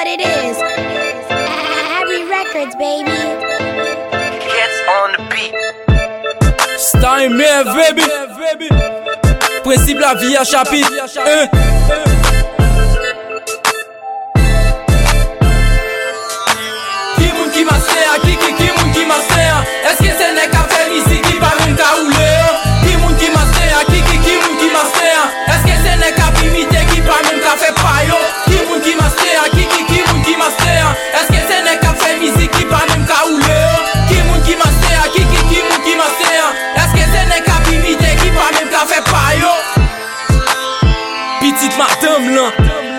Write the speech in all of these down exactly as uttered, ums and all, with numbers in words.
what it is. Harry Records, baby. Cats on the beat. Star M F, baby. Principe la vie à chapitre un. Qui moun qui master, qui qui qui moun qui master. Est-ce que c'est n'est qu'à faire ici qui va même qu'à rouler? Qui moun qui master, qui qui qui moun qui master. Est-ce que c'est n'est qu'à imiter qui va même qu'à faire payo? Qui moun qui master, qui qui qui moun qui master. Est-ce que c'est n'est qu'à faire musique qui va même qu'à rouler? Qui moun qui master, qui qui qui moun qui master. Est-ce que c'est n'est qu'à imiter qui va même qu'à faire payo? Petite madame là.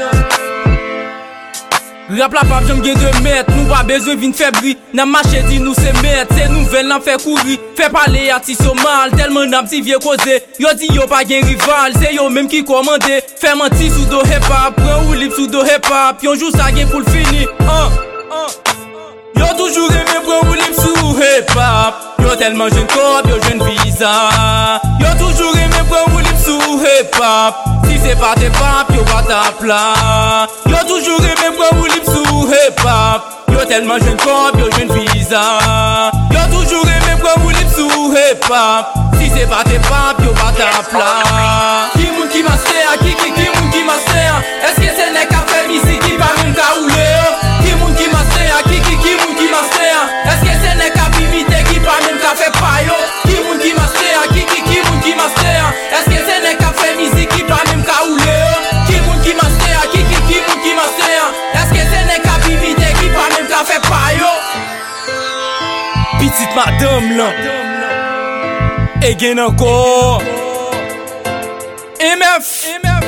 Rap la pape j'aime bien de mettre. Nous pas besoin vin faibli. N'a marché dit nous c'est mettre. C'est nouvelle n'a fait courir. Fait parler à ti so mal. Tellement n'a petit vieux causé. Yo dit yo pas gen rival. C'est yo même qui commande. Fait mentir sous do hip hop. Prend ou libre sous do hip hop. Yon joue ça gen pour le fini. uh, uh. Yo toujours aimé prend ou libre sous hip hop. Yo tellement jeune cop, yo jeune visa. Yo toujours aimé prend ou libre sous hip hop. Si c'est pas tes papes, yo pas ta plat. Yo toujours aimé prend ou libre sous hip hop. Yo tellement jeune cop, yo jeune visa. Yo toujours aimé prend ou libre sous hip hop. Si c'est pas tes papes, yo pas ta plat. Qui moun qui master, qui qui qui moun qui master. Est-ce que c'est n'est qu'à faire ici qui va même qu'à rouler? Qui moun qui master, qui qui qui moun qui master. Est-ce que c'est n'est qu'à imiter qui va même qu'à faire payo? Qui moun qui master, qui qui qui moun qui master. Est-ce que c'est n'est qu'à faire musique qui va même qu'à rouler? Qui moun qui master, qui qui qui moun qui master. Est-ce que c'est n'est qu'à imiter qui va même qu'à faire payo? Petite madame là. Et gain encore M F.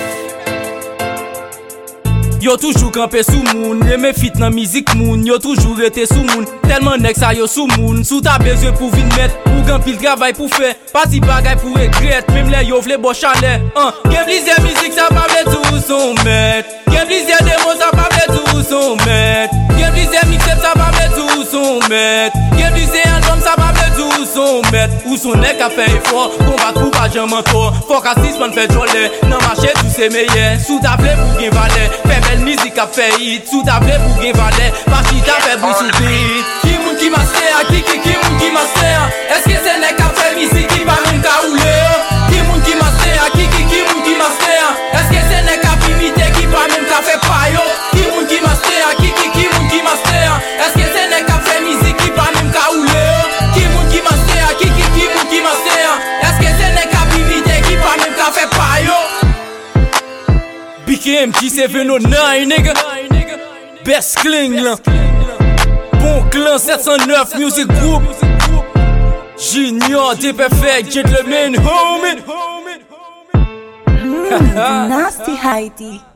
Yo toujours campé sous moun. Aimé fit nan musique moun. Yo toujours été sous moun. Tellement nek sa yo sous moun. Sous ta besoin pour vin mettre. Ou gan pile travail pour faire. Pas si bagay pour regret. Même les yo vle bo chalet. Hein. Gen blizier musique ça pa vle tout son maître. Gen blizier démo ça pa vle tout son maître. Gen blizier mixtape ça pa vle tout son maître. Gen blizier album ça pa vle tout son maître. Ou son nek a fait effort. Combat pour pas jamais mentor. Faut qu'à six man fait jolie. Nan marché tout c'est meilleur. Sous ta vle pour gen valet. Fait belle musique a fait hit. Sous ta vle pour gen valet. Parce qu'il t'a fait bruit sous beat. Qui moun qui master, qui qui qui moun qui master. Est-ce que c'est n'est qu'à faire musique qui va même qu'à rouler? Qui moun qui master, qui qui qui moun qui master. Est-ce que c'est n'est qu'à imiter qui va même qu'à faire payo? Qui moun qui master, qui qui qui moun qui master. Est-ce que c'est n'est qu'à faire musique qui va même qu'à rouler? Qui moun qui master, qui qui qui moun qui master. Est-ce que c'est n'est qu'à imiter qui va même qu'à faire payo? B K M G sept oh nine nigga. Best cling là. Bon clan sept cent neuf Music Group. Junior, t'es perfect, gentleman, homie. Nasty Heidi.